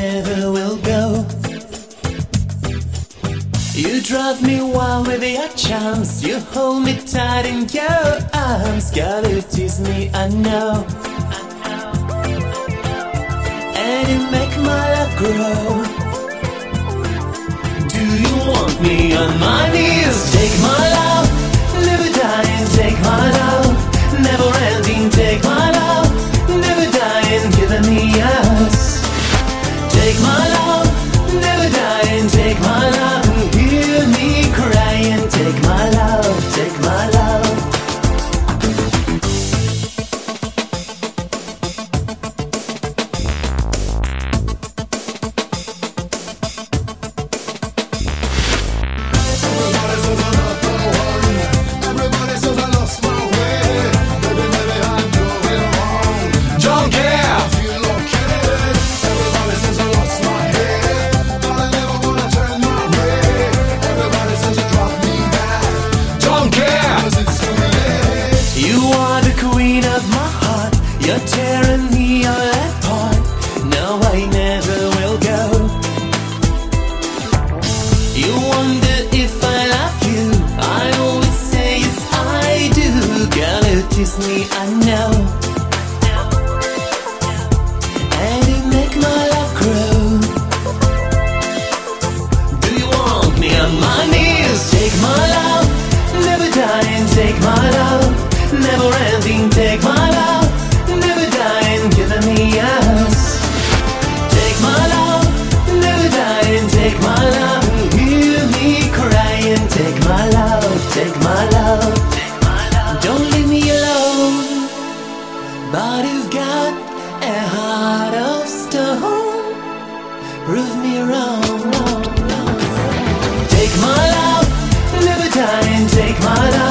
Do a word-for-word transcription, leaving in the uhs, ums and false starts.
never will go. You drive me wild with your charms, you hold me tight in your arms. Gotta tease me, I know, and you make my love grow. Do you want me on my knees? Take my love, never dying, take my love, never ending, take my love, never dying, giving me us. Take my love, never dying, take my love, hear me crying, take my love, take my love. You're tearing me all apart. No, I never will go. You wonder if I love you. I always say yes, I do. Gotta tease me, I know, and you make my love grow. Do you want me on my knees? Take my love, never dying, take my love, never ending, take my love, never dying, giving me us. Take my love, never dying, take my love, hear me crying, take my love, take my love, take my love. Don't leave me alone, but you've got a heart of stone. Prove me wrong. Take my love, never dying, take my love.